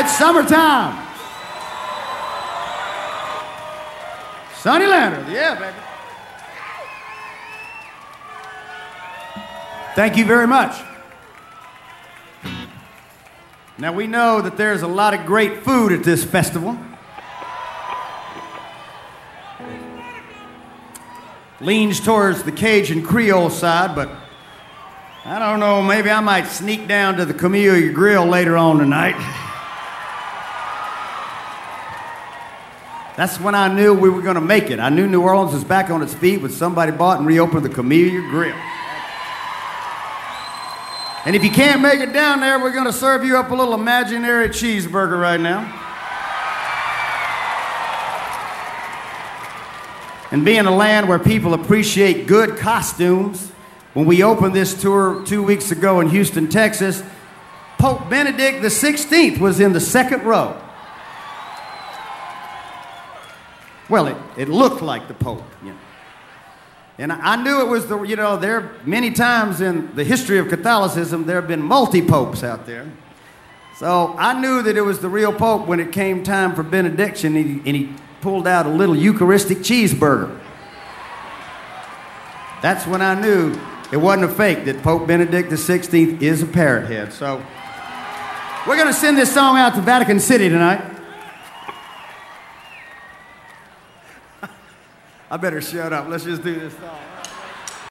It's summertime. Sonny Landers, yeah, baby. Thank you very much. Now, we know that there's a lot of great food at this festival. Leans towards the Cajun Creole side, but I don't know, maybe I might sneak down to the Camellia Grill later on tonight. That's when I knew we were going to make it. I knew New Orleans was back on its feet when somebody bought and reopened the Camellia Grill. And if you can't make it down there, we're going to serve you up a little imaginary cheeseburger right now. And being a land where people appreciate good costumes, when we opened this tour 2 weeks ago in Houston, Texas, Pope Benedict XVI was in the second row. Well, it looked like the Pope, you know. And I knew it was the, you know, there many times in the history of Catholicism, there have been multi-popes out there. So I knew that it was the real Pope when it came time for benediction, and he pulled out a little Eucharistic cheeseburger. That's when I knew it wasn't a fake, that Pope Benedict XVI is a parrot head. So we're going to send this song out to Vatican City tonight. I better shut up. Let's just do this song.